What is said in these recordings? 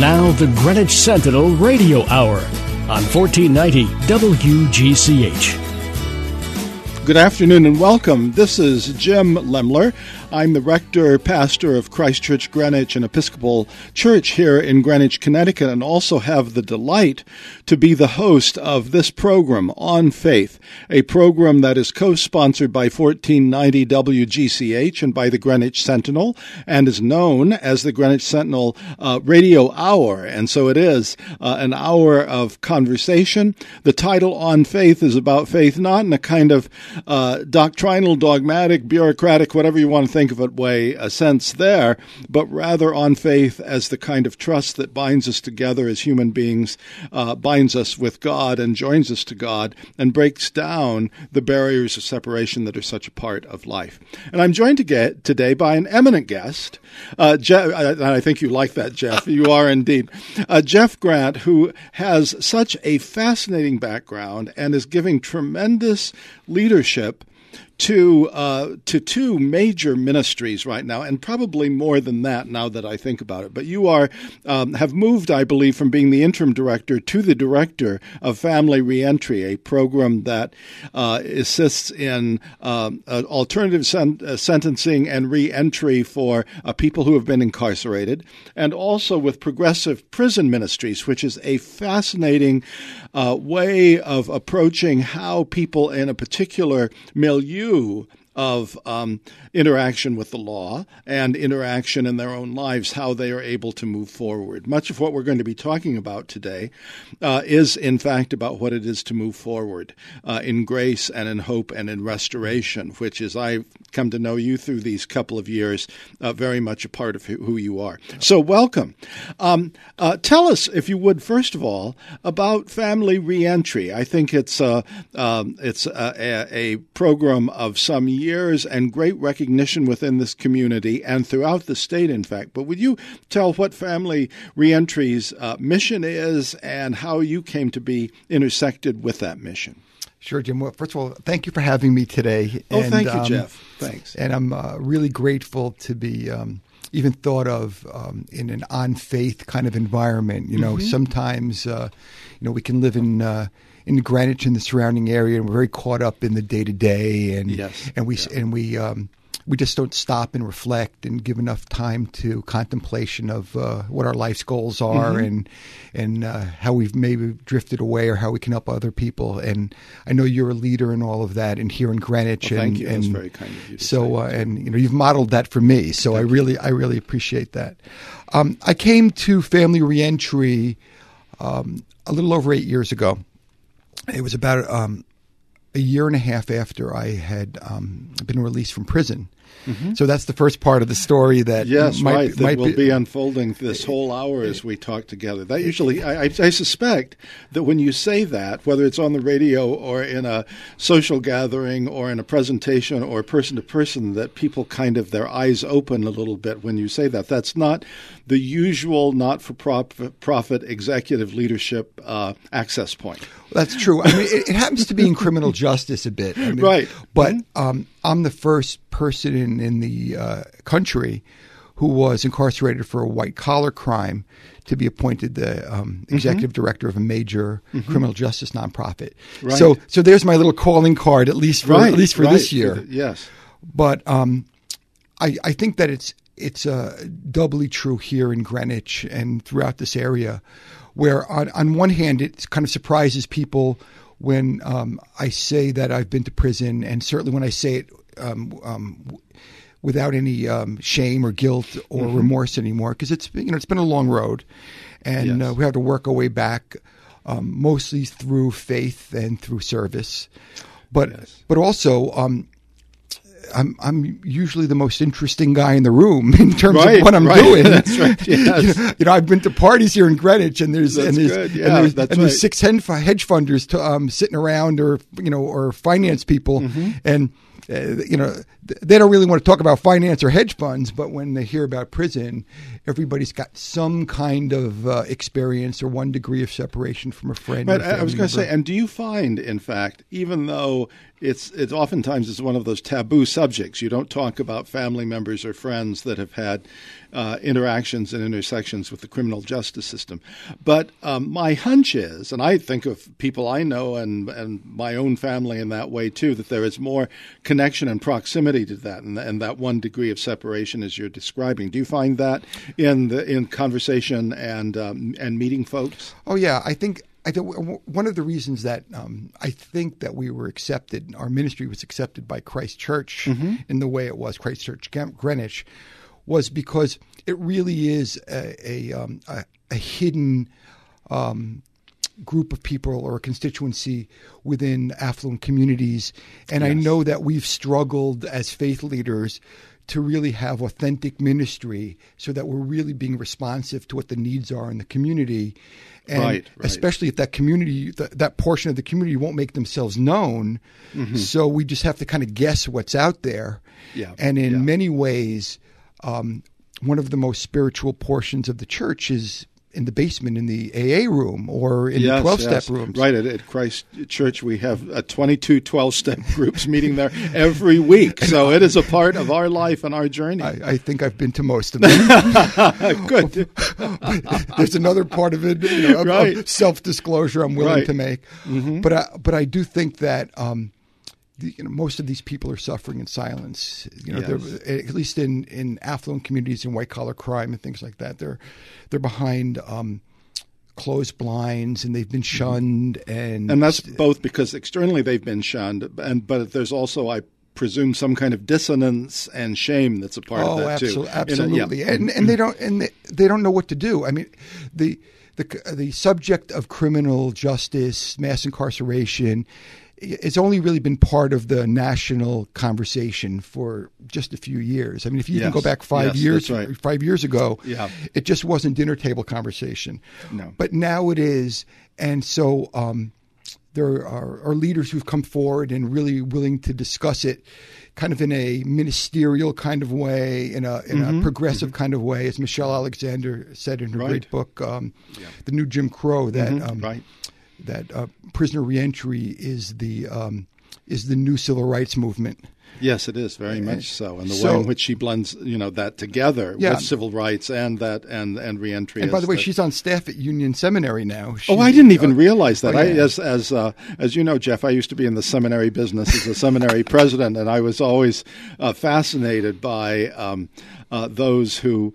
now the Greenwich Sentinel Radio Hour on 1490 WGCH. Good afternoon and welcome. This is Jim Lemler. I'm the rector, pastor of Christ Church Greenwich, an Episcopal church here in Greenwich, Connecticut, and also have the delight to be the host of this program, On Faith, a program that is co-sponsored by 1490 WGCH and by the Greenwich Sentinel, and is known as the Greenwich Sentinel Radio Hour. And so it is an hour of conversation. The title, On Faith, is about faith, not in a kind of doctrinal, dogmatic, bureaucratic, whatever you want to think of it way, a sense there, but rather on faith as the kind of trust that binds us together as human beings, binds us with God and joins us to God and breaks down the barriers of separation that are such a part of life. And I'm joined today by an eminent guest, Jeff, I think you like that, Jeff. You are indeed. Jeff Grant, who has such a fascinating background and is giving tremendous leadership to two major ministries right now, and probably more than that now that I think about it. But you have moved, I believe, from being the interim director to the director of Family Reentry, a program that assists in alternative sentencing and reentry for people who have been incarcerated, and also with Progressive Prison Ministries, which is a fascinating way of approaching how people in a particular milieu of interaction with the law and interaction in their own lives, how they are able to move forward. Much of what we're going to be talking about today is, in fact, about what it is to move forward in grace and in hope and in restoration, which is, I've come to know you through these couple of years, very much a part of who you are. So welcome. Tell us, if you would, first of all, about Family Reentry. I think it's a program of some years and great recognition within this community and throughout the state, in fact. But would you tell what Family Reentry's mission is and how you came to be intersected with that mission? Sure, Jim. Well, first of all, thank you for having me today. Oh, thank you, Jeff. Thanks. And I'm really grateful to be even thought of in an on-faith kind of environment. You know, sometimes, we can live in Greenwich and the surrounding area, and we're very caught up in the day-to-day, and we just don't stop and reflect and give enough time to contemplation of what our life's goals are and how we've maybe drifted away or how we can help other people. And I know you're a leader in all of that, and here in Greenwich. Well, thank you. That's very kind of you. So, you've modeled that for me. So I really appreciate that. I came to Family Reentry a little over 8 years ago. It was about a year and a half after I had been released from prison. So that's the first part of the story that will be unfolding this whole hour as we talk together. That usually, I suspect that when you say that, whether it's on the radio or in a social gathering or in a presentation or person to person, that people kind of their eyes open a little bit when you say that. That's not the usual not-for-profit executive leadership access point. That's true. I mean, it happens to be in criminal justice a bit. I mean, right. But I'm the first person in the country who was incarcerated for a white-collar crime to be appointed the executive director of a major criminal justice nonprofit. Right. So there's my little calling card, at least for this year. Yes. But I think that it's doubly true here in Greenwich and throughout this area, where on one hand it kind of surprises people when I say that I've been to prison, and certainly when I say it without any shame or guilt or remorse anymore, because it's been a long road, and we have to work our way back, mostly through faith and through service, but also I'm usually the most interesting guy in the room in terms of what I'm doing. That's right. Yes. I've been to parties here in Greenwich, and there's 6 hedge funders sitting around, or finance people, and they don't really want to talk about finance or hedge funds, but when they hear about prison, everybody's got some kind of experience or one degree of separation from a friend. Right, I was going to say, and do you find, in fact, even though it's oftentimes it's one of those taboo subjects, you don't talk about family members or friends that have had interactions and intersections with the criminal justice system. But my hunch is, and I think of people I know and my own family in that way too, that there is more connection and proximity to that, and that one degree of separation as you're describing. Do you find that in conversation and meeting folks? Oh yeah, I think one of the reasons that I think that we were accepted, our ministry was accepted by Christ Church in the way it was, Christ Church Greenwich, was because it really is a hidden group of people or a constituency within affluent communities. And I know that we've struggled as faith leaders to really have authentic ministry so that we're really being responsive to what the needs are in the community. And especially if that community, that portion of the community won't make themselves known. So we just have to kind of guess what's out there. And in many ways, one of the most spiritual portions of the church is in the basement in the AA room or in the 12-step rooms. Right. At Christ Church, we have 22 12-step groups meeting there every week. So it is a part of our life and our journey. I think I've been to most of them. Good. There's another part of it, of self-disclosure I'm willing to make. But I do think that most of these people are suffering in silence. At least in affluent communities, in white-collar crime and things like that, they're behind closed blinds and they've been shunned, and that's both because externally they've been shunned, but there's also, I presume, some kind of dissonance and shame that's a part of that too. Absolutely, and they don't know what to do. I mean, the subject of criminal justice, mass incarceration, it's only really been part of the national conversation for just a few years. I mean, if you even go back 5 years, 5 years ago, it just wasn't dinner table conversation. No. But now it is. And so there are leaders who've come forward and really willing to discuss it kind of in a ministerial kind of way, in a progressive kind of way, as Michelle Alexander said in her great book, The New Jim Crow, that that prisoner reentry is the new civil rights movement. Yes, it is very much so, and the way in which she blends, that together with civil rights and reentry. And by the way, she's on staff at Union Seminary now. I didn't even realize that. As you know, Jeff, I used to be in the seminary business as a seminary president, and I was always fascinated by those who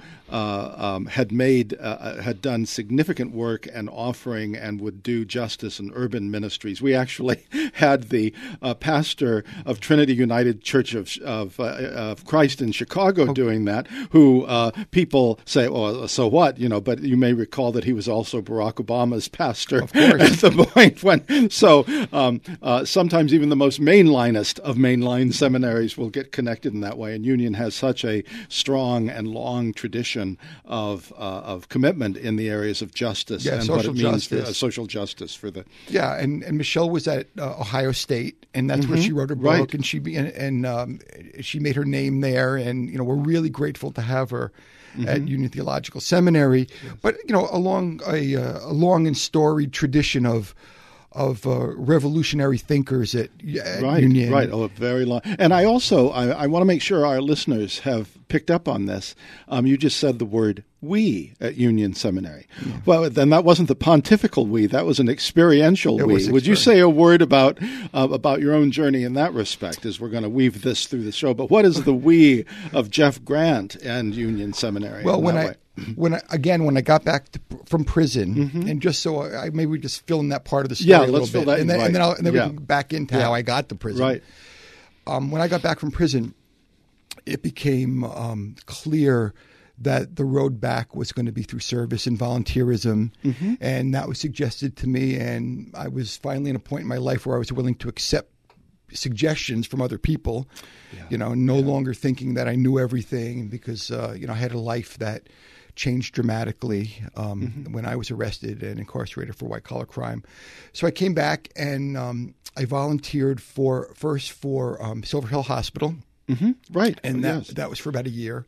had done significant work and offering and would do justice in urban ministries. We actually had the pastor of Trinity United Church of Christ in Chicago doing that, who people say, "Oh, so what?" But you may recall that he was also Barack Obama's pastor at the point when. So sometimes even the most mainlinest of mainline seminaries will get connected in that way, and Union has such a strong and long tradition of commitment in the areas of justice and what it means for social justice for the and Michelle was at Ohio State, and that's where she wrote her book, and she made her name there, and we're really grateful to have her at Union Theological Seminary. But along a long and storied tradition of revolutionary thinkers at Union. Right. Oh, very long. And I also, I want to make sure our listeners have picked up on this. You just said the word "we" at Union Seminary. Yeah. Well, then that wasn't the pontifical "we." That was an experiential "we." Would you say a word about your own journey in that respect, as we're going to weave this through the show? But what is the "we" of Jeff Grant and Union Seminary? Well, when I got back from prison, and just so I maybe just fill in that part of the story a little bit, and then we can back into how I got to prison. Right. When I got back from prison, it became clear that the road back was going to be through service and volunteerism, and that was suggested to me. And I was finally in a point in my life where I was willing to accept suggestions from other people, no longer thinking that I knew everything, because I had a life that changed dramatically when I was arrested and incarcerated for white-collar crime. So I came back and I volunteered first for Silver Hill Hospital. Right. And that was for about a year.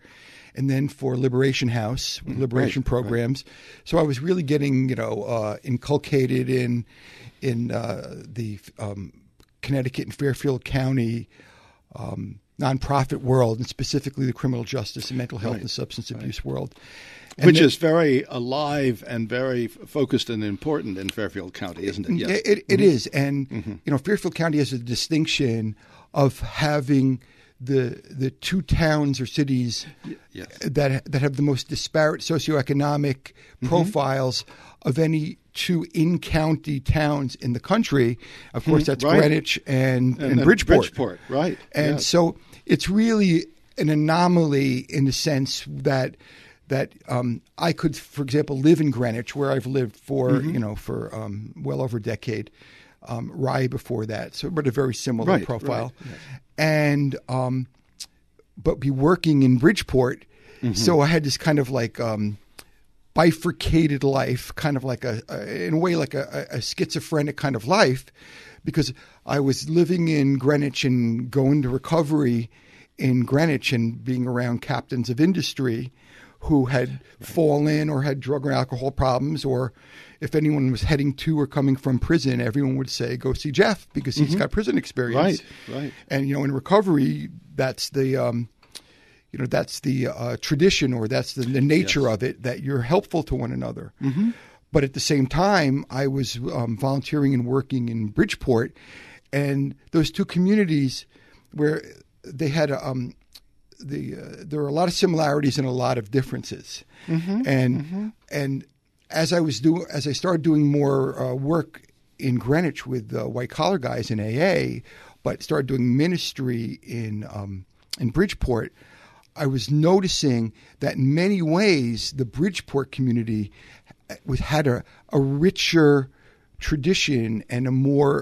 and then for Liberation House, liberation programs. Right. So I was really getting, inculcated in the Connecticut and Fairfield County nonprofit world, and specifically the criminal justice and mental health and substance abuse world. Which is very alive and very focused and important in Fairfield County, isn't it? Yes. It is. And, Fairfield County has a distinction of having the two towns or cities that have the most disparate socioeconomic profiles of any two in-county towns in the country. Of course, that's Greenwich and Bridgeport. Right. And so it's really an anomaly in the sense that I could, for example, live in Greenwich, where I've lived for well over a decade. Rye before that, so but a very similar profile, and but be working in Bridgeport. So I had this kind of like bifurcated life, kind of like in a way like a schizophrenic kind of life, because I was living in Greenwich and going to recovery in Greenwich and being around captains of industry who had fallen or had drug or alcohol problems, or if anyone was heading to or coming from prison, everyone would say, go see Jeff because he's got prison experience. Right. And, in recovery, that's the, tradition, or that's the nature of it, that you're helpful to one another. But at the same time, I was volunteering and working in Bridgeport, and those two communities where they had there were a lot of similarities and a lot of differences, and as I started doing more work in Greenwich with white collar guys in AA, but started doing ministry in Bridgeport, I was noticing that in many ways the Bridgeport community had a richer tradition and a more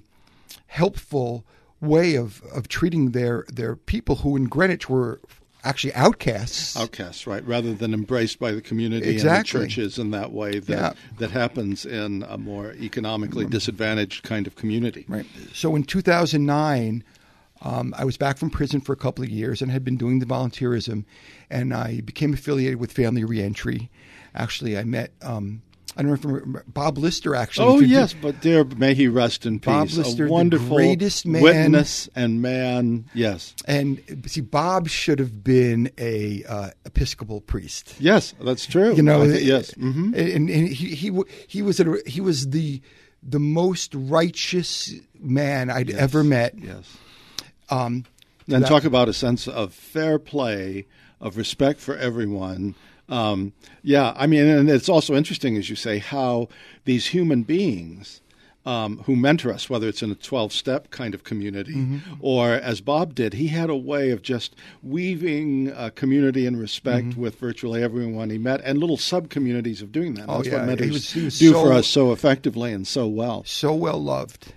helpful way of treating their people who in Greenwich were actually outcasts. Outcasts, right, rather than embraced by the community and the churches in that way that happens in a more economically disadvantaged kind of community. Right. So in 2009, I was back from prison for a couple of years and had been doing the volunteerism, and I became affiliated with Family Reentry. Actually, I met I don't know if you remember Bob Lister, actually. Oh, yes, but dear, may he rest in peace. Bob Lister, a wonderful the greatest man. Witness and man, yes. And see, Bob should have been a Episcopal priest. Yes, that's true. Yes. And he was the most righteous man I'd ever met. Yes. And talk about a sense of fair play, of respect for everyone. And it's also interesting, as you say, how these human beings who mentor us, whether it's in a 12-step kind of community or as Bob did, he had a way of just weaving community and respect with virtually everyone he met, and little sub-communities of doing that. That's what mentors do for us so effectively and so well. So well loved.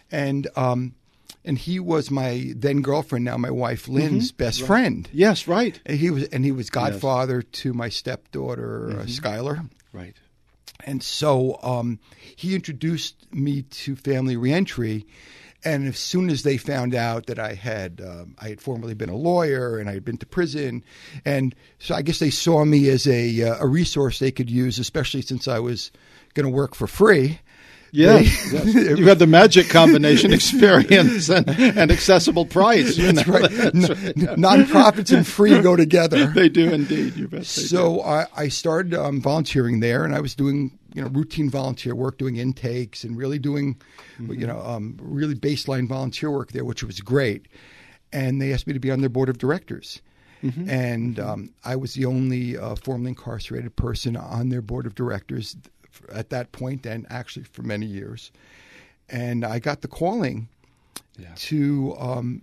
And he was my then girlfriend, now my wife Lynn's best friend. Yes, right. And he was godfather to my stepdaughter Skylar. Right. And so he introduced me to Family Reentry, and as soon as they found out that I had formerly been a lawyer and I had been to prison, and so I guess they saw me as a resource they could use, especially since I was going to work for free. Yeah, you had the magic combination experience and accessible price. That's right. Nonprofits and free go together. They do indeed. You bet. So I started volunteering there, and I was doing routine volunteer work, doing intakes, and really doing really baseline volunteer work there, which was great. And they asked me to be on their board of directors. And I was the only formerly incarcerated person on their board of directors at that point, and actually for many years. And I got the calling to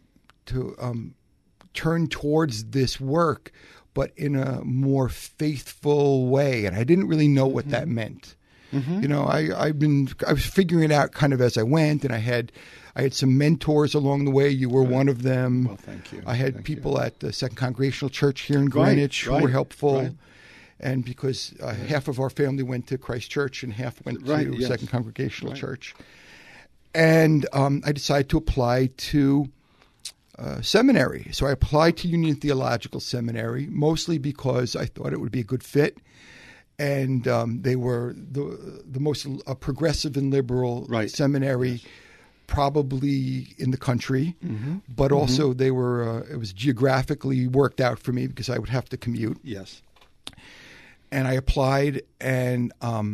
turn towards this work, but in a more faithful way. And I didn't really know what that meant. I was figuring it out kind of as I went, and I had some mentors along the way. You were one of them. Well, thank you. I had people at the Second Congregational Church here in Greenwich who were helpful. Right. And because half of our family went to Christ Church and half went to Second Congregational Church. And I decided to apply to seminary. So I applied to Union Theological Seminary, mostly because I thought it would be a good fit. And they were the most progressive and liberal seminary probably in the country. But also they were it was geographically worked out for me because I would have to commute. Yes. And I applied, and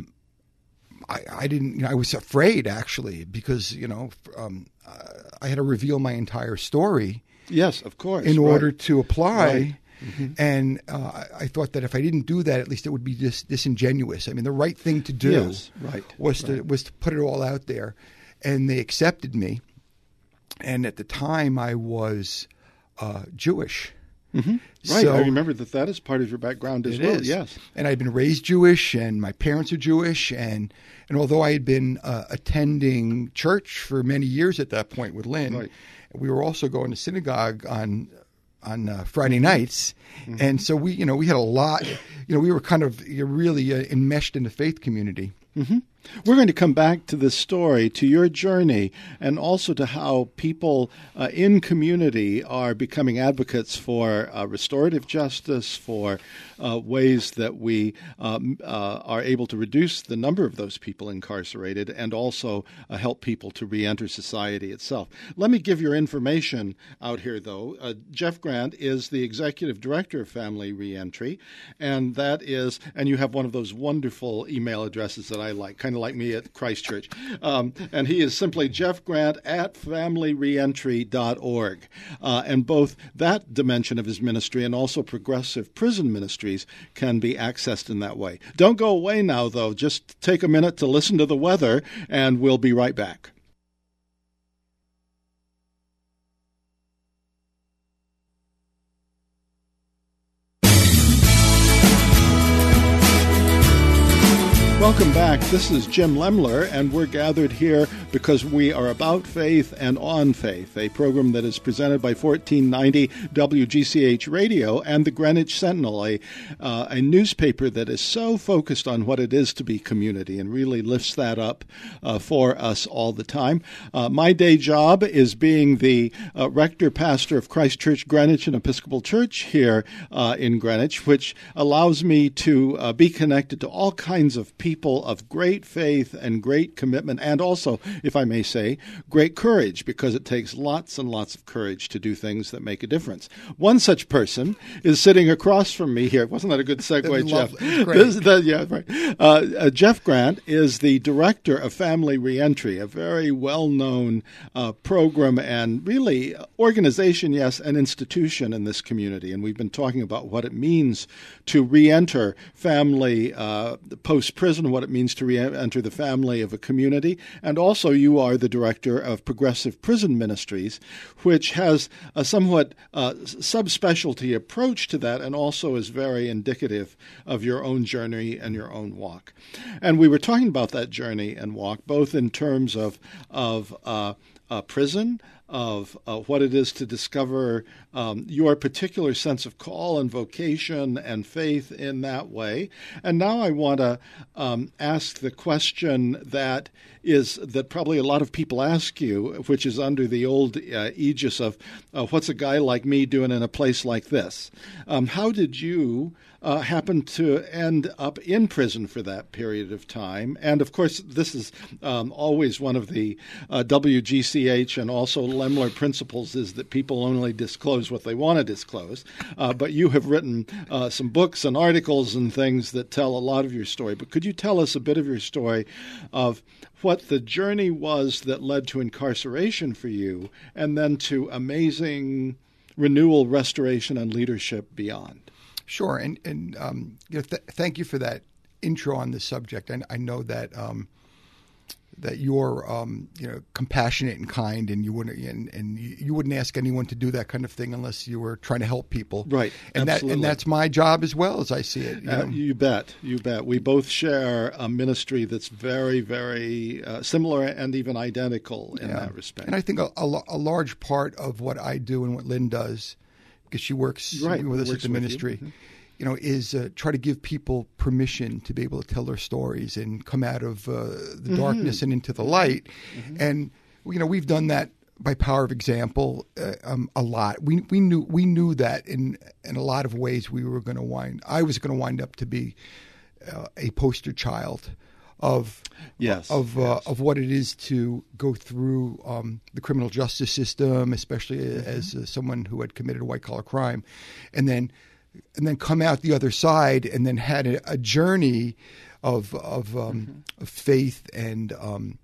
I didn't. I was afraid actually because I had to reveal my entire story. Yes, of course. In order to apply, and I thought that if I didn't do that, at least it would be disingenuous. I mean, the right thing to do was to put it all out there, and they accepted me. And at the time, I was Jewish. Right, so, I remember that is part of your background as well. Yes, and I'd been raised Jewish, and my parents are Jewish, and although I had been attending church for many years at that point with Lynn, we were also going to synagogue on Friday nights, and so we had a lot. We were kind of really enmeshed in the faith community. We're going to come back to this story, to your journey, and also to how people in community are becoming advocates for restorative justice, for ways that we are able to reduce the number of those people incarcerated, and also help people to reenter society itself. Let me give your information out here, though. Jeff Grant is the executive director of Family Reentry, and you have one of those wonderful email addresses that I like, kind of like me at Christ Church. And he is simply Jeff Grant at familyreentry.org. And both that dimension of his ministry and also progressive prison ministries can be accessed in that way. Don't go away now, though. Just take a minute to listen to the weather, and we'll be right back. Welcome back. This is Jim Lemler, and we're gathered here because we are about faith and on faith, a program that is presented by 1490 WGCH Radio and the Greenwich Sentinel, a newspaper that is so focused on what it is to be community and really lifts that up for us all the time. My day job is being the rector pastor of Christ Church Greenwich and Episcopal Church here in Greenwich, which allows me to be connected to all kinds of people of great faith and great commitment, and also, if I may say, great courage, because it takes lots and lots of courage to do things that make a difference. One such person is sitting across from me here. Wasn't that a good segue, Jeff? Jeff Grant is the director of Family Reentry, a very well-known program and really organization, yes, an institution in this community. And we've been talking about what it means to reenter family post-prison, what it means to re-enter the family of a community. And also you are the director of Progressive Prison Ministries, which has a somewhat subspecialty approach to that and also is very indicative of your own journey and your own walk. And we were talking about that journey and walk, both in terms of prison, of what it is to discover your particular sense of call and vocation and faith in that way. And now I want to ask the question that probably a lot of people ask you, which is under the old aegis of what's a guy like me doing in a place like this? How did you happen to end up in prison for that period of time? And of course, this is always one of the WGCH and also Lemler principles, is that people only disclose what they want to disclose. But you have written some books and articles and things that tell a lot of your story. But could you tell us a bit of your story of what the journey was that led to incarceration for you, and then to amazing renewal, restoration, and leadership beyond? Sure, and thank you for that intro on this subject. I know that that you're compassionate and kind, and you wouldn't ask anyone to do that kind of thing unless you were trying to help people. Right, and absolutely. That's my job as well, as I see it. You bet. We both share a ministry that's very, very similar and even identical in that respect. And I think a large part of what I do and what Lynn does, because she works with us at the ministry, is try to give people permission to be able to tell their stories and come out of the darkness and into the light. And we've done that by power of example a lot. We knew that in a lot of ways I was going to wind up to be a poster child of what it is to go through the criminal justice system, especially as someone who had committed a white collar crime, and then come out the other side, and then had a journey of faith and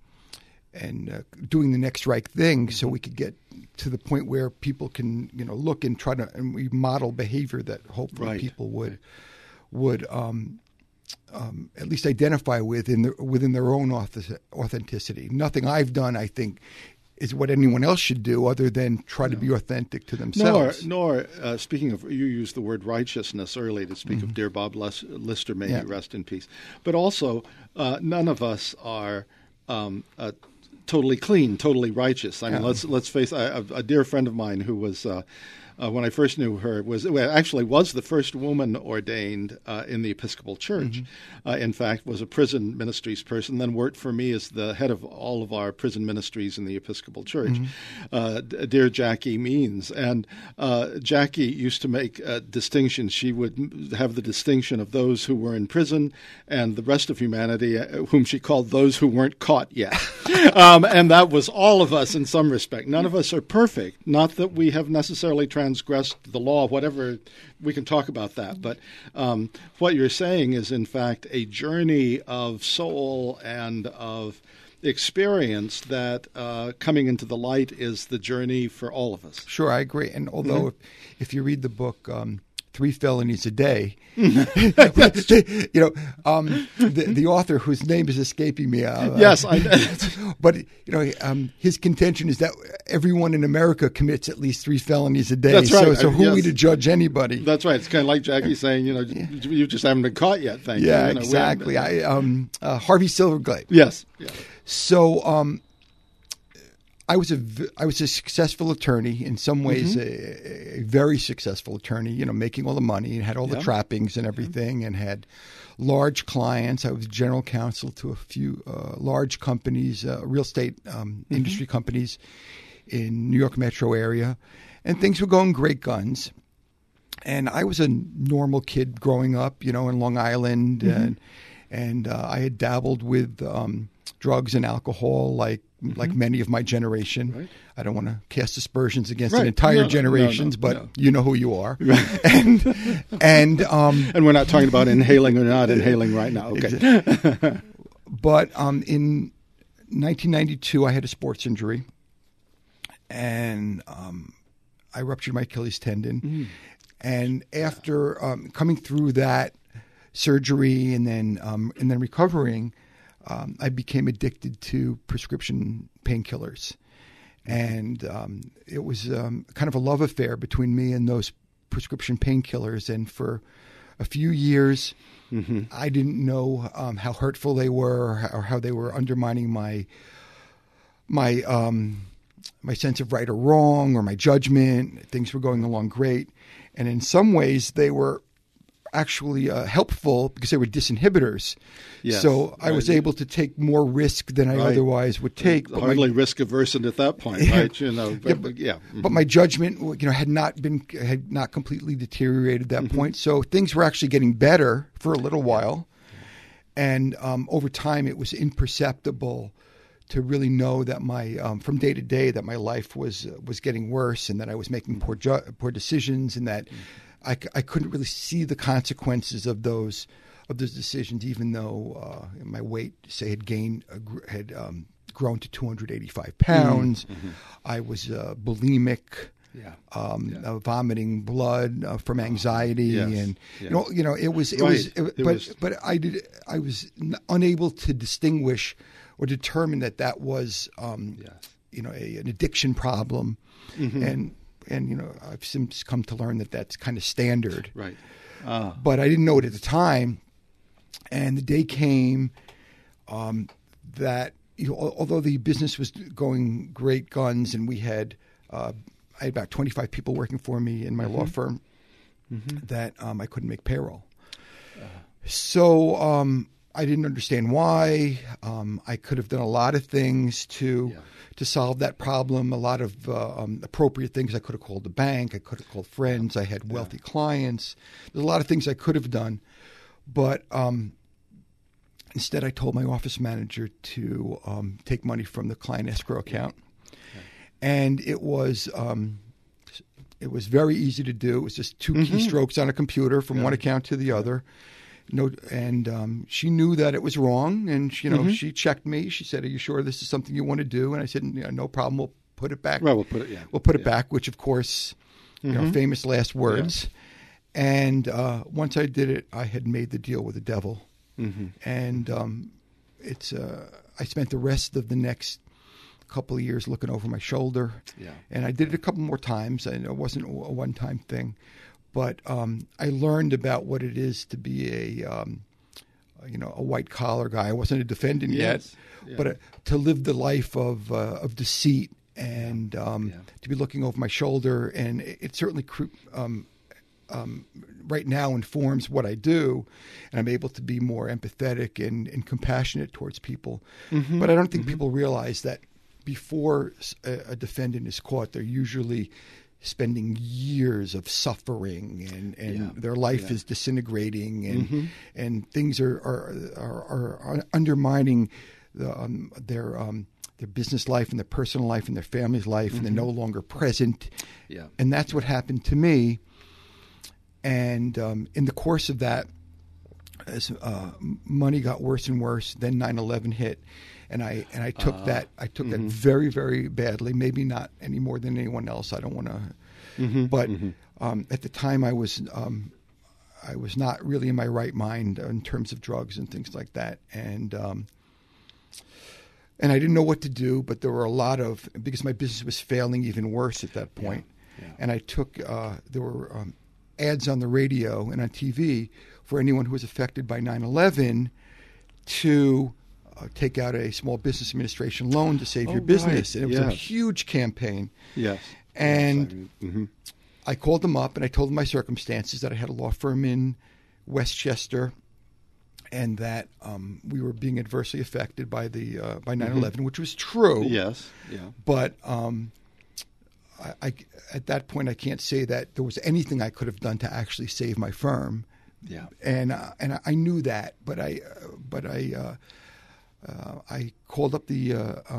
doing the next right thing, so we could get to the point where people can look and try to, and we model behavior that hopefully people would at least identify with within their own authenticity. Nothing I've done, I think, is what anyone else should do, other than try to be authentic to themselves. Nor speaking of, you used the word righteousness earlier to speak of dear Bob Lister, may he rest in peace. But also, none of us are totally clean, totally righteous. I mean, let's face a dear friend of mine who was. When I first knew her, was the first woman ordained in the Episcopal Church. In fact, was a prison ministries person, then worked for me as the head of all of our prison ministries in the Episcopal Church. Dear Jackie Means. And Jackie used to make a distinction. She would have the distinction of those who were in prison and the rest of humanity, whom she called those who weren't caught yet. And that was all of us in some respect. None of us are perfect. Not that we have necessarily transgressed the law, whatever, we can talk about that. But what you're saying is, in fact, a journey of soul and of experience that coming into the light is the journey for all of us. Sure, I agree. And although if you read the book 3 Felonies a Day, the author, whose name is escaping me. Yes, I know. But his contention is that everyone in America commits at least 3 felonies a day. That's right. So who are we to judge anybody? That's right. It's kind of like Jackie saying, you just haven't been caught yet. Thank you. Yeah, exactly. Harvey Silverglade. Yes. Yeah. So. I was a successful attorney, in some ways a very successful attorney, making all the money and had all the trappings and everything, and had large clients. I was general counsel to a few large companies, real estate industry companies in New York metro area, and things were going great guns. And I was a normal kid growing up, in Long Island, and I had dabbled with drugs and alcohol like many of my generation. Right. I don't want to cast aspersions against an entire generations, but you know who you are. Right. And we're not talking about inhaling or not inhaling right now. Okay. But in 1992, I had a sports injury, and I ruptured my Achilles tendon. And after coming through that surgery and then recovering, I became addicted to prescription painkillers. And it was kind of a love affair between me and those prescription painkillers. And for a few years, I didn't know how hurtful they were, or how they were undermining my sense of right or wrong, or my judgment. Things were going along great. And in some ways, they were actually helpful because they were disinhibitors. Yes, so I was able to take more risk than I otherwise would take. But hardly risk averse at that point, right? But my judgment, had not completely deteriorated at that point. So things were actually getting better for a little while, and over time it was imperceptible to really know that my from day to day that my life was getting worse, and that I was making poor decisions, and that I couldn't really see the consequences of those decisions, even though my weight, say, had grown to 285 pounds. I was bulimic, vomiting blood from anxiety, and it was. But I was unable to distinguish or determine that was an addiction problem, and I've since come to learn that that's kind of standard. Right. But I didn't know it at the time. And the day came that although the business was going great guns, and I had about 25 people working for me in my law firm, that I couldn't make payroll. So I didn't understand why. I could have done a lot of things to solve that problem. A lot of appropriate things. I could have called the bank. I could have called friends. I had wealthy clients. There's a lot of things I could have done, but instead, I told my office manager to take money from the client escrow account, and it was very easy to do. It was just two keystrokes on a computer from one account to the other. She knew that it was wrong, and she checked me. She said, "Are you sure this is something you want to do?" And I said, "No problem. We'll put it back." Right, we'll put it back. Which, of course, famous last words. Yeah. And once I did it, I had made the deal with the devil. And I spent the rest of the next couple of years looking over my shoulder. Yeah. And I did it a couple more times, and it wasn't a one-time thing. But I learned about what it is to be a white-collar guy. I wasn't a defendant yet, but to live the life of deceit and to be looking over my shoulder. And it certainly right now informs what I do, and I'm able to be more empathetic and compassionate towards people. But I don't think people realize that before a defendant is caught, they're usually spending years of suffering, and their life is disintegrating, and things are undermining their business life and their personal life and their family's life, and they're no longer present. Yeah. And that's what happened to me. And in the course of that, as money got worse and worse, then 9/11 hit, and I took that very, very badly. Maybe not any more than anyone else. I don't want to, but at the time I was not really in my right mind in terms of drugs and things like that, and I didn't know what to do. But there were because my business was failing even worse at that point, and I took there were ads on the radio and on TV for anyone who was affected by 9/11 to take out a small business administration loan to save your business. Right. And it was a huge campaign. Yes. And I called them up and I told them my circumstances, that I had a law firm in Westchester and that we were being adversely affected by 9/11, which was true. Yes. Yeah. But I at that point, I can't say that there was anything I could have done to actually save my firm. Yeah, and I knew that, but I called up the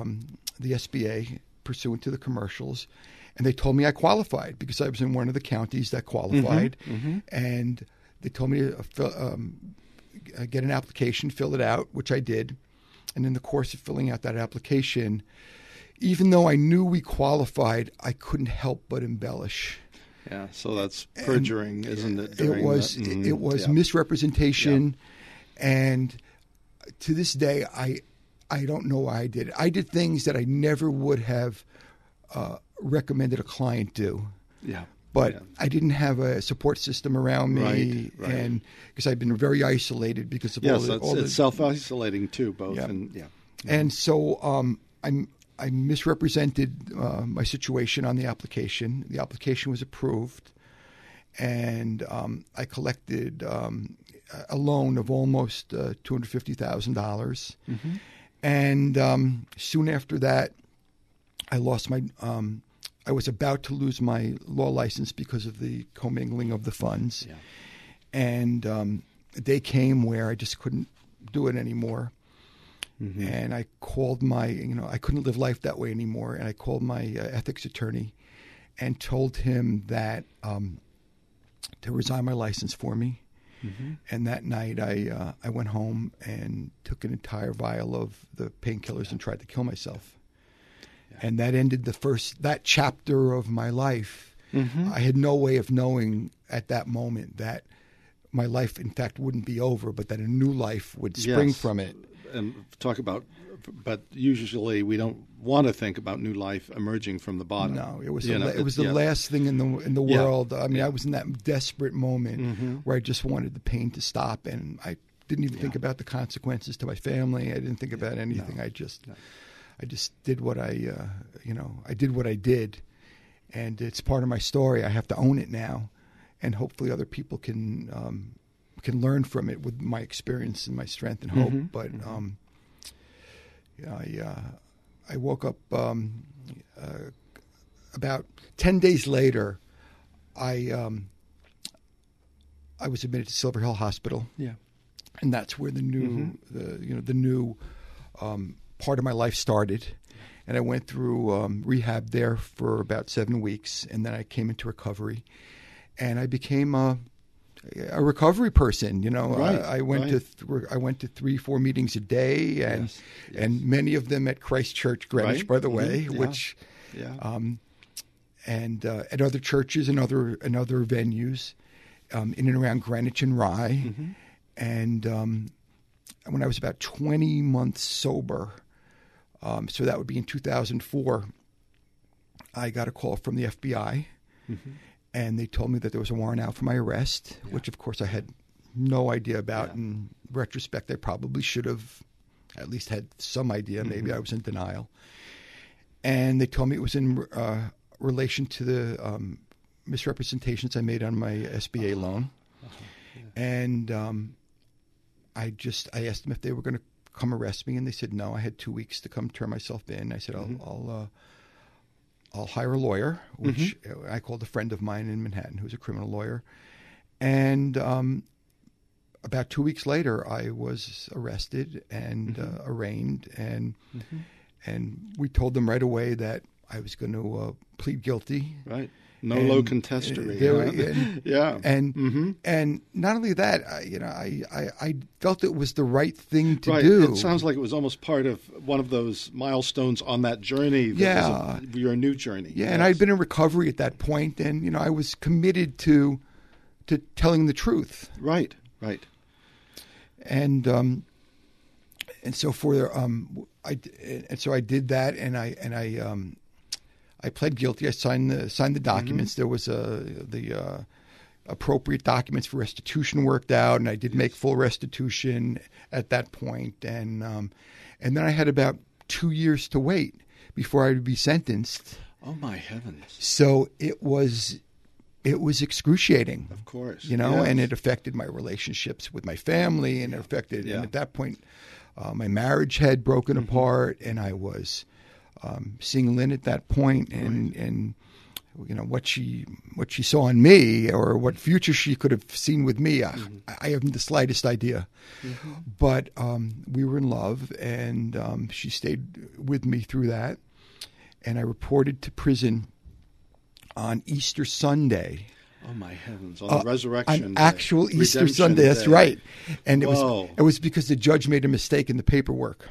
SBA pursuant to the commercials, and they told me I qualified because I was in one of the counties that qualified, and they told me to get an application, fill it out, which I did, and in the course of filling out that application, even though I knew we qualified, I couldn't help but embellish. Yeah, so that's perjuring, isn't it? It was misrepresentation, and to this day, I don't know why I did it. I did things that I never would have recommended a client do. Yeah. But I didn't have a support system around me, right. And because I've been very isolated because of it's self-isolating too, both. Yeah. And so I misrepresented my situation on the application. The application was approved, and I collected a loan of almost $250,000. And soon after that, I lost my. I was about to lose my law license because of the commingling of the funds, and a day came where I just couldn't do it anymore. And I called I couldn't live life that way anymore. And I called my ethics attorney and told him that to resign my license for me. And that night I went home and took an entire vial of the painkillers and tried to kill myself. And that ended that chapter of my life. I had no way of knowing at that moment that my life, in fact, wouldn't be over, but that a new life would spring from it. And but usually we don't want to think about new life emerging from the bottom. No, it was the last thing in the world. I mean, I was in that desperate moment where I just wanted the pain to stop, and I didn't even think about the consequences to my family. I didn't think about anything. No. I just did what I did what I did, and it's part of my story. I have to own it now, and hopefully other people can can learn from it with my experience and my strength and hope. But I woke up about 10 days later. I was admitted to Silver Hill Hospital. Yeah, and that's where the new part of my life started. And I went through rehab there for about 7 weeks, and then I came into recovery, and I became a recovery person. Right, I went to 3-4 meetings a day, and and many of them at Christ Church Greenwich, by the way, which and at other churches and other venues in and around Greenwich and Rye. And when I was about 20 months sober, so that would be in 2004, I got a call from the FBI, and they told me that there was a warrant out for my arrest, which, of course, I had no idea about. In retrospect, I probably should have at least had some idea. Maybe I was in denial. And they told me it was in relation to the misrepresentations I made on my SBA loan. And I asked them if they were going to come arrest me, and they said no. I had 2 weeks to come turn myself in. I said I'll hire a lawyer, which I called a friend of mine in Manhattan who's a criminal lawyer. And about 2 weeks later, I was arrested and arraigned, and we told them right away that I was going to plead guilty. Right. No low contestory. And not only that, I felt it was the right thing to do. It sounds like it was almost part of one of those milestones on that journey. That was your new journey. Yeah, and I'd been in recovery at that point, and I was committed to telling the truth. Right. And so I did that, and I pled guilty. I signed the documents. There was the appropriate documents for restitution worked out, and I did make full restitution at that point. And then I had about 2 years to wait before I would be sentenced. Oh my heavens! So it was excruciating. Of course, and it affected my relationships with my family, and it affected. And at that point, my marriage had broken apart, and I was seeing Lynn at that point, and what she saw in me, or what future she could have seen with me, I haven't the slightest idea. But we were in love, and she stayed with me through that. And I reported to prison on Easter Sunday. Oh my heavens! On the resurrection, on actual Easter Sunday. That's right. And it was because the judge made a mistake in the paperwork.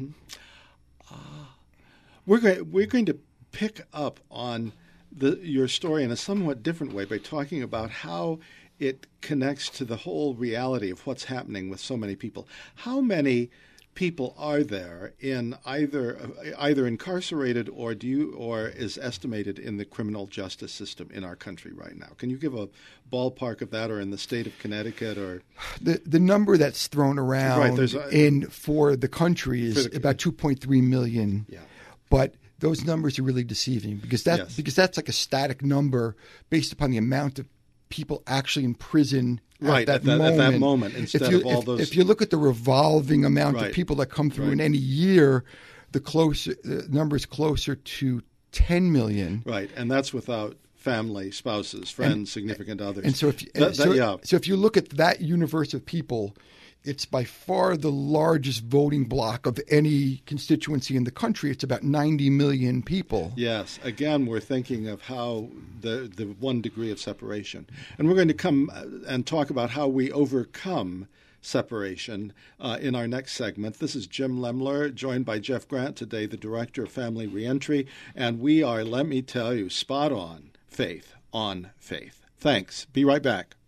We're going to pick up on your story in a somewhat different way by talking about how it connects to the whole reality of what's happening with so many people. How many people are there in either incarcerated or is estimated in the criminal justice system in our country right now? Can you give a ballpark of that, or in the state of Connecticut, or the number that's thrown around for the country is about 2.3 million. Yeah. But those numbers are really deceiving because that's like a static number based upon the amount of people actually in prison at that moment. Instead of all those, if you look at the revolving amount of people that come through in any year, the number is closer to 10 million. Right, and that's without family, spouses, friends, significant others. And so if you look at that universe of people, it's by far the largest voting block of any constituency in the country. It's about 90 million people. Yes. Again, we're thinking of how the 1 degree of separation. And we're going to come and talk about how we overcome separation in our next segment. This is Jim Lemler, joined by Jeff Grant, today the Director of Family Reentry. And we are, let me tell you, spot on faith on faith. Thanks. Be right back.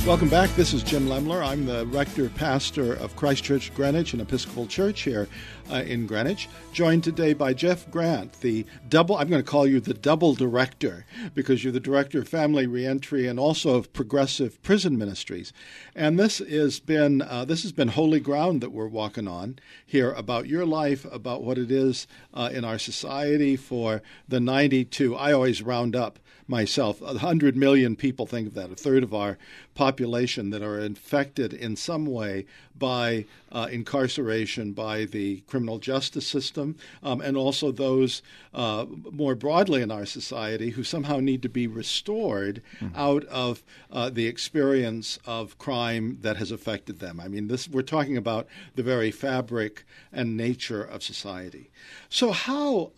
Welcome back. This is Jim Lemler. I'm the rector pastor of Christ Church Greenwich, an Episcopal church here in Greenwich, joined today by Jeff Grant, I'm going to call you the double director, because you're the director of family reentry and also of Progressive Prison Ministries. And this has been holy ground that we're walking on here about your life, about what it is in our society for the 92. I always round up myself. 100 million people, think of that, a third of our population that are infected in some way by incarceration, by the criminal justice system, and also those more broadly in our society who somehow need to be restored out of the experience of crime that has affected them. I mean, we're talking about the very fabric and nature of society. So how...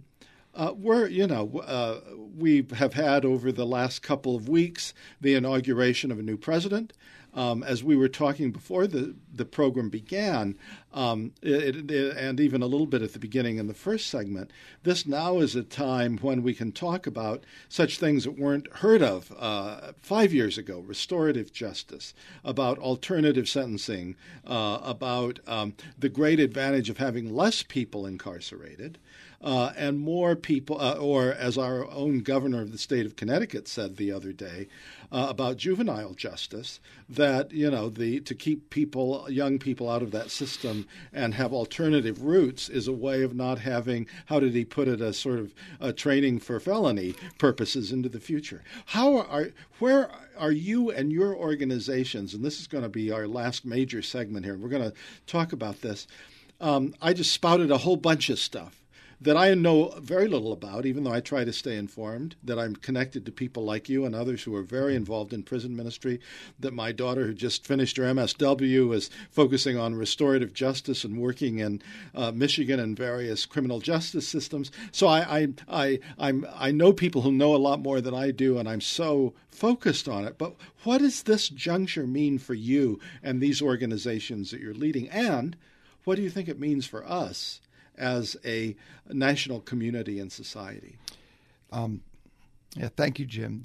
we have had over the last couple of weeks the inauguration of a new president. As we were talking before the program began, and even a little bit at the beginning in the first segment, this now is a time when we can talk about such things that weren't heard of 5 years ago: restorative justice, about alternative sentencing, about the great advantage of having less people incarcerated. And more people, or as our own governor of the state of Connecticut said the other day about juvenile justice, that to keep young people out of that system and have alternative routes is a way of not having, how did he put it, a sort of training for felony purposes into the future. Where are you and your organizations? And this is going to be our last major segment here. We're going to talk about this. I just spouted a whole bunch of stuff that I know very little about, even though I try to stay informed, that I'm connected to people like you and others who are very involved in prison ministry, that my daughter, who just finished her MSW, is focusing on restorative justice and working in Michigan and various criminal justice systems. So I know people who know a lot more than I do, and I'm so focused on it. But what does this juncture mean for you and these organizations that you're leading? And what do you think it means for us as a national community and society? Thank you, Jim.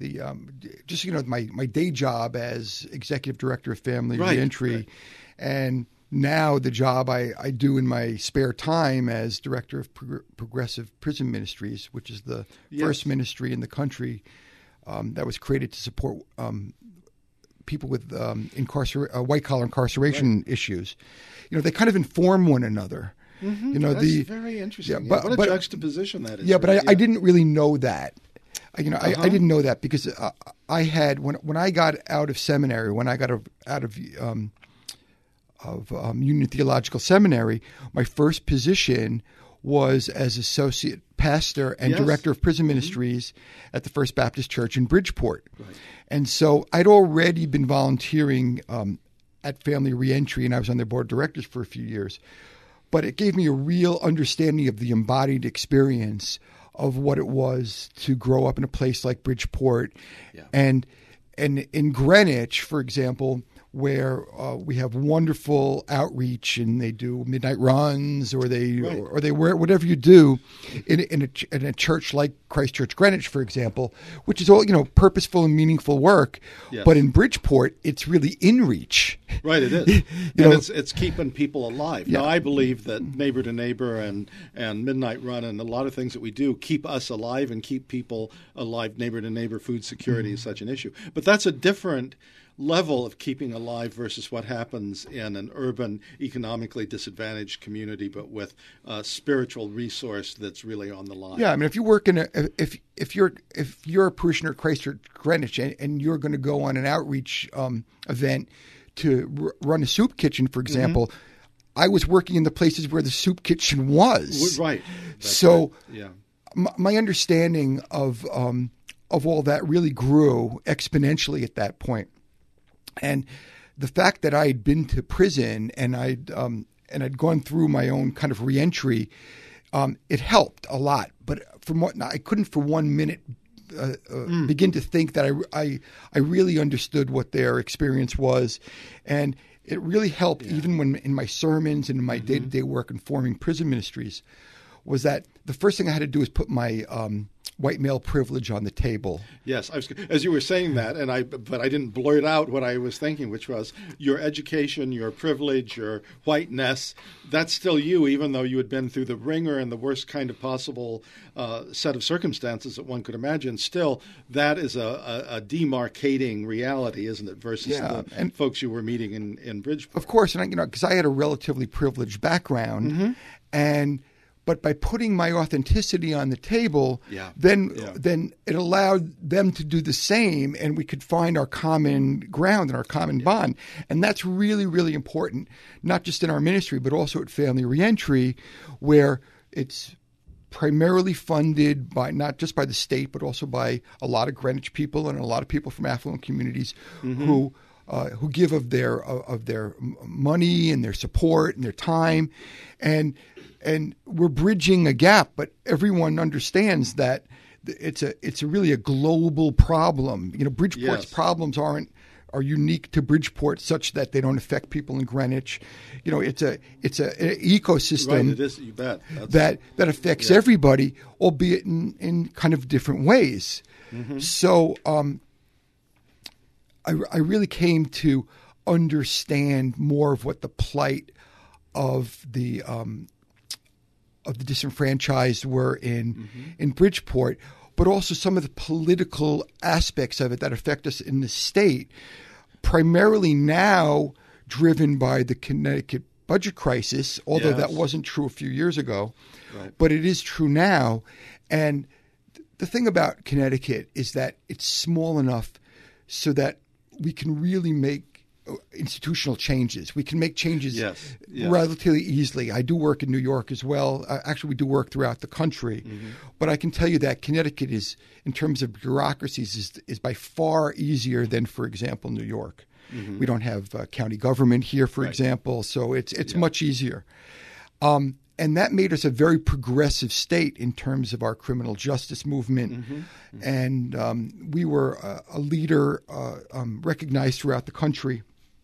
My day job as executive director of family reentry, and now the job I do in my spare time as director of Progressive Prison Ministries, which is the first ministry in the country that was created to support people with white-collar incarceration issues. They kind of inform one another. Mm-hmm. That's very interesting. What a juxtaposition that is. I didn't really know that. I didn't know that because I had when I got out of seminary, when I got out of Union Theological Seminary, my first position was as associate pastor and director of prison ministries at the First Baptist Church in Bridgeport. Right. And so I'd already been volunteering at Family Reentry, and I was on their board of directors for a few years. But it gave me a real understanding of the embodied experience of what it was to grow up in a place like Bridgeport. Yeah. And in Greenwich, for example, where we have wonderful outreach and they do midnight runs or they wear whatever you do in a church like Christ Church Greenwich, for example, which is all purposeful and meaningful work. Yes. But in Bridgeport, it's really in reach. Right, it is. It's keeping people alive. Yeah. Now, I believe that Neighbor to Neighbor and Midnight Run and a lot of things that we do keep us alive and keep people alive. Neighbor to Neighbor food security is such an issue. But that's a different level of keeping alive versus what happens in an urban, economically disadvantaged community, but with a spiritual resource that's really on the line. Yeah, I mean, if you work in if you're a parishioner at Christ Church Greenwich and you're going to go on an outreach event to run a soup kitchen, for example, I was working in the places where the soup kitchen was. Right. So, right. Yeah. My understanding of all that really grew exponentially at that point. And the fact that I had been to prison and I'd gone through my own kind of reentry, it helped a lot. But I couldn't for 1 minute begin to think that I really understood what their experience was, and it really helped even when in my sermons and in my day-to-day work in forming prison ministries. was that the first thing I had to do was put my white male privilege on the table. Yes, as you were saying that, but I didn't blurt out what I was thinking, which was your education, your privilege, your whiteness. That's still you, even though you had been through the ringer and the worst kind of possible set of circumstances that one could imagine. Still, that is a demarcating reality, isn't it? Versus the folks you were meeting in Bridgeport. Of course, and because I had a relatively privileged background, But by putting my authenticity on the table, then it allowed them to do the same, and we could find our common ground and our common bond. And that's really, really important, not just in our ministry, but also at Family Reentry, where it's primarily funded by not just by the state, but also by a lot of Greenwich people and a lot of people from affluent communities who give of their money and their support and their time, and we're bridging a gap, but everyone understands that it's really a global problem. Bridgeport's problems are unique to Bridgeport, such that they don't affect people in Greenwich. It's an ecosystem right, it is, you bet. that affects everybody, albeit in kind of different ways. So I really came to understand more of what the plight of the disenfranchised were in Bridgeport, but also some of the political aspects of it that affect us in the state, primarily now driven by the Connecticut budget crisis, although that wasn't true a few years ago, but it is true now. And the thing about Connecticut is that it's small enough so that we can really make institutional changes. We can make changes relatively easily. I do work in New York as well. Actually, we do work throughout the country. But I can tell you that Connecticut is, in terms of bureaucracies, is by far easier than, for example, New York. We don't have county government here, for example, so it's much easier. And that made us a very progressive state in terms of our criminal justice movement. And we were a leader recognized throughout the country.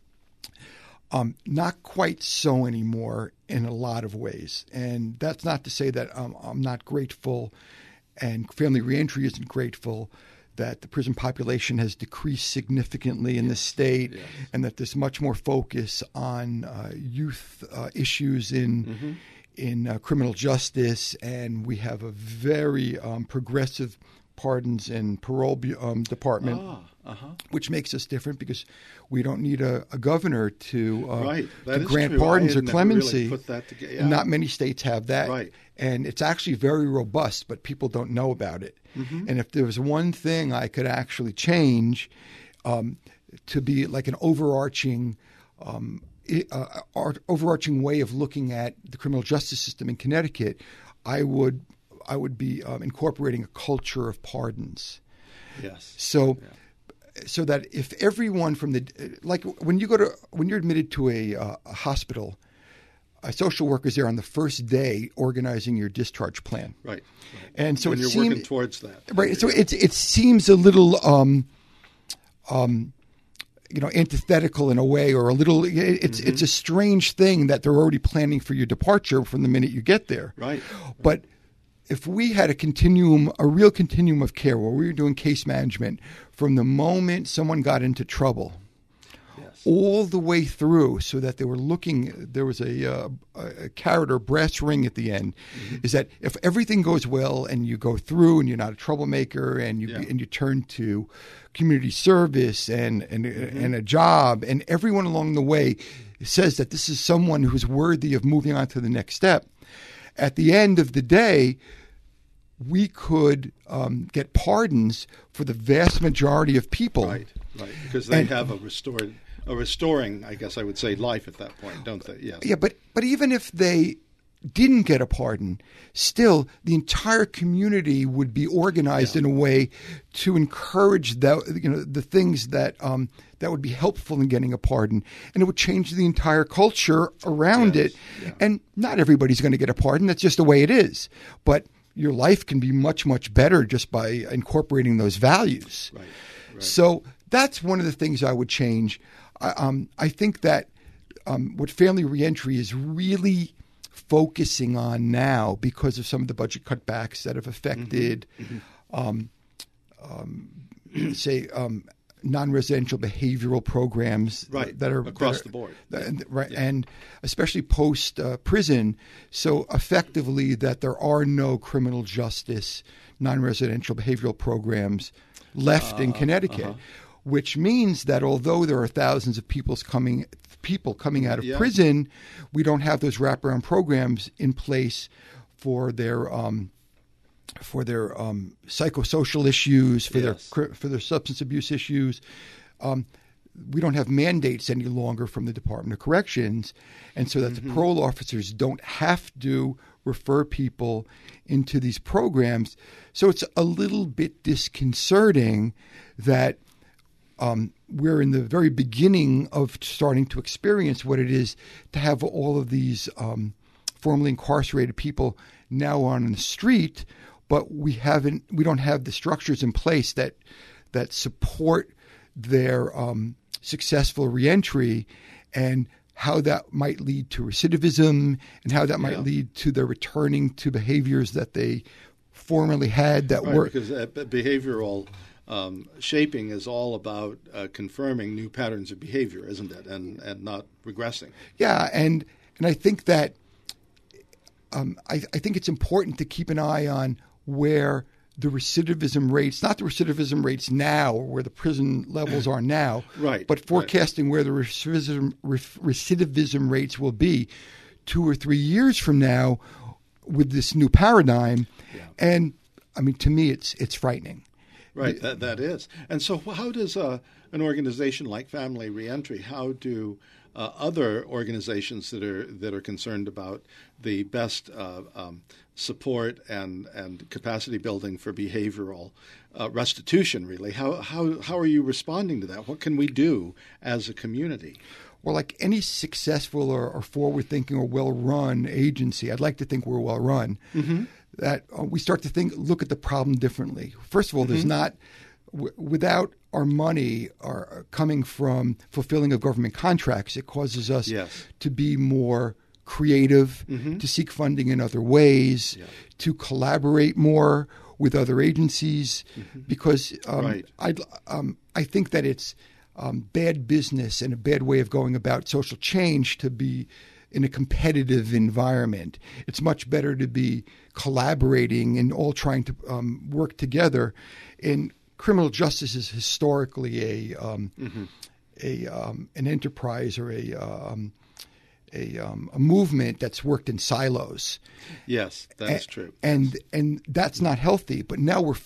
Not quite so anymore in a lot of ways. And that's not to say that I'm not grateful, and Family Reentry isn't grateful, that the prison population has decreased significantly in the state, and that there's much more focus on youth issues in criminal justice, and we have a very progressive pardons and parole department, which makes us different because we don't need a governor to grant pardons or clemency. Really put that together. Not many states have that, and it's actually very robust, but people don't know about it. And if there was one thing I could actually change to be like an overarching way of looking at the criminal justice system in Connecticut, I would be incorporating a culture of pardons. So that if everyone from when you're admitted to a hospital, a social worker's there on the first day organizing your discharge plan. And so you're working towards that. So it seems a little antithetical in a way, or a little. It's a strange thing that they're already planning for your departure from the minute you get there. But if we had a real continuum of care where we were doing case management from the moment someone got into trouble, all the way through, so that they were looking, there was a carrot or brass ring at the end, is that if everything goes well and you go through and you're not a troublemaker and you turn to community service and a job, and everyone along the way says that this is someone who's worthy of moving on to the next step, at the end of the day, we could get pardons for the vast majority of people. Because they have a restoring, I guess I would say, life at that point, don't they? Yeah, but even if they didn't get a pardon, still the entire community would be organized in a way to encourage the things that would be helpful in getting a pardon, and it would change the entire culture around it. And not everybody's going to get a pardon; that's just the way it is. But your life can be much, much better just by incorporating those values. So that's one of the things I would change. I think that what Family Reentry is really focusing on now because of some of the budget cutbacks that have affected, say, non-residential behavioral programs that are across the board, and especially post prison. So effectively, that there are no criminal justice non-residential behavioral programs left in Connecticut, which means that although there are thousands of people coming out of prison, we don't have those wraparound programs in place for their psychosocial issues, for their substance abuse issues. We don't have mandates any longer from the Department of Corrections, and so that the parole officers don't have to refer people into these programs. So it's a little bit disconcerting that we're in the very beginning of starting to experience what it is to have all of these formerly incarcerated people now on the street, but we don't have the structures in place that support their successful reentry, and how that might lead to recidivism, and how that might lead to their returning to behaviors that they formerly had that were because behavioral shaping is all about confirming new patterns of behavior, isn't it, and not regressing. Yeah, and I think that I think it's important to keep an eye on where the recidivism rates, not the recidivism rates now or where the prison levels are now, but forecasting where the recidivism rates will be 2 or 3 years from now with this new paradigm. Yeah. And I mean, to me, it's frightening. Right, that is. And so how does an organization like Family Reentry, how do other organizations that are concerned about the best support and capacity building for behavioral restitution, really, how are you responding to that? What can we do as a community? Well, like any successful or forward-thinking or well-run agency, I'd like to think we're well-run, that we start to look at the problem differently. First of all, there's not, without our money coming from fulfilling of government contracts, it causes us to be more creative, to seek funding in other ways, to collaborate more with other agencies, because I think that it's bad business and a bad way of going about social change to be in a competitive environment. It's much better to be collaborating and all trying to work together. And criminal justice is historically an enterprise or a movement that's worked in silos. Yes, that's true. And that's not healthy. But now we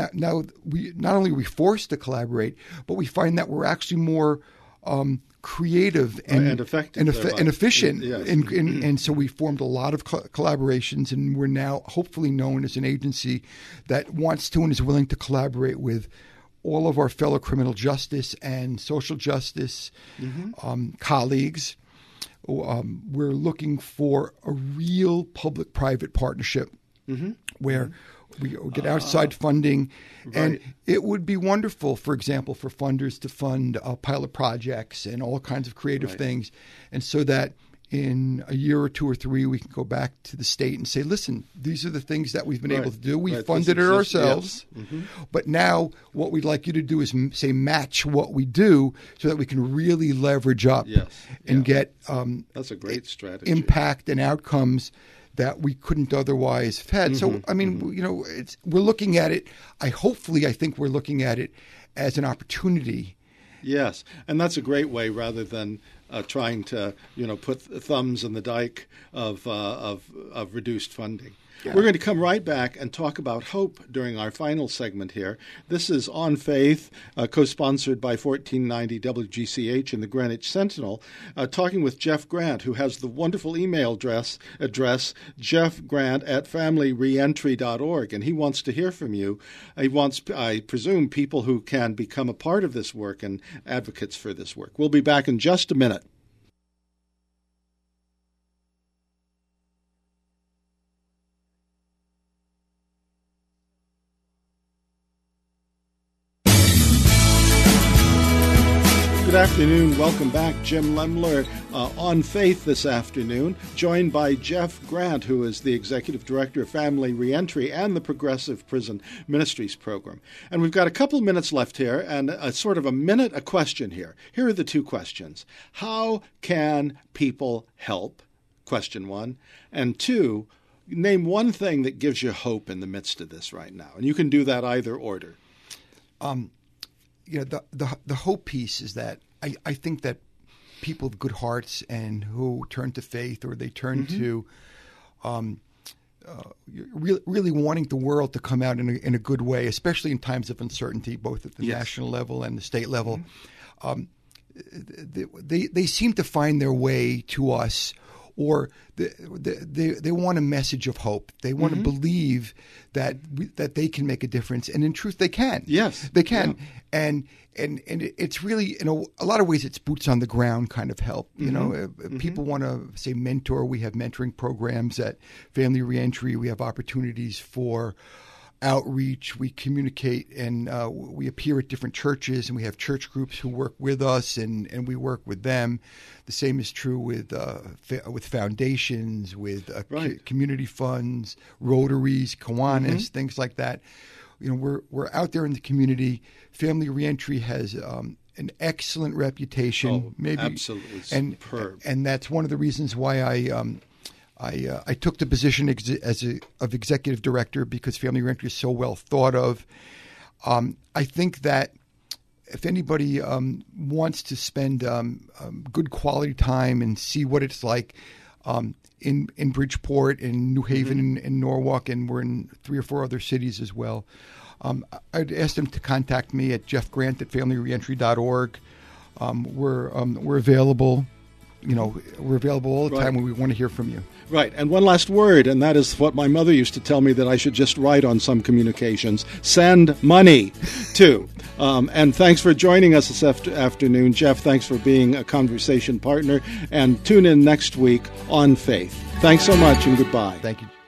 not only are we forced to collaborate, but we find that we're actually more creative and effective and efficient. And so we formed a lot of collaborations, and we're now hopefully known as an agency that wants to and is willing to collaborate with all of our fellow criminal justice and social justice colleagues. We're looking for a real public-private partnership where we get outside funding. And it would be wonderful, for example, for funders to fund pilot projects and all kinds of creative things. And so that in a year or 2 or 3, we can go back to the state and say, listen, these are the things that we've been able to do. We funded it ourselves. But now what we'd like you to do is, say, match what we do so that we can really leverage up and get that's a great strategy. Impact and outcomes that we couldn't otherwise have had. So, I mean, we're looking at it. I think we're looking at it as an opportunity. Yes, and that's a great way, rather than trying to, put thumbs in the dike of reduced funding. Yeah. We're going to come right back and talk about hope during our final segment here. This is On Faith, co-sponsored by 1490 WGCH and the Greenwich Sentinel, talking with Jeff Grant, who has the wonderful email address jeffgrant@familyreentry.org, and he wants to hear from you. He wants, I presume, people who can become a part of this work and advocates for this work. We'll be back in just a minute. Good Good afternoon. Welcome back. Jim Lemler on Faith this afternoon, joined by Jeff Grant, who is the Executive Director of Family Reentry and the Progressive Prison Ministries Program. And we've got a couple minutes left here and a sort of a question here. Here are the two questions. How can people help? Question one. And two, name one thing that gives you hope in the midst of this right now. And you can do that either order. The hope piece is that I think that people with good hearts and who turn to faith or they turn to really wanting the world to come out in a good way, especially in times of uncertainty, both at the national level and the state level, they seem to find their way to us. Or they want a message of hope. They want to believe that they can make a difference, and in truth, they can. Yes, they can. Yeah. And it's really, in a lot of ways, it's boots on the ground kind of help. You know, people want to say mentor. We have mentoring programs at Family Reentry. We have opportunities for outreach. We communicate and we appear at different churches, and we have church groups who work with us, and we work with them. The same is true with foundations, with community funds, Rotaries, Kiwanis, things like that. You know, we're out there in the community. Family Reentry has an excellent reputation. Absolutely superb. And that's one of the reasons why I took the position of executive director, because Family Reentry is so well thought of. I think that if anybody wants to spend good quality time and see what it's like in Bridgeport, in New Haven, in Norwalk, and we're in 3 or 4 other cities as well, I'd ask them to contact me at jeffgrant@familyreentry.org. We're available. You know, we're available all the time when we want to hear from you. Right. And one last word, and that is what my mother used to tell me that I should just write on some communications. Send money to. And thanks for joining us this afternoon. Jeff, thanks for being a conversation partner. And tune in next week on Faith. Thanks so much, and goodbye. Thank you.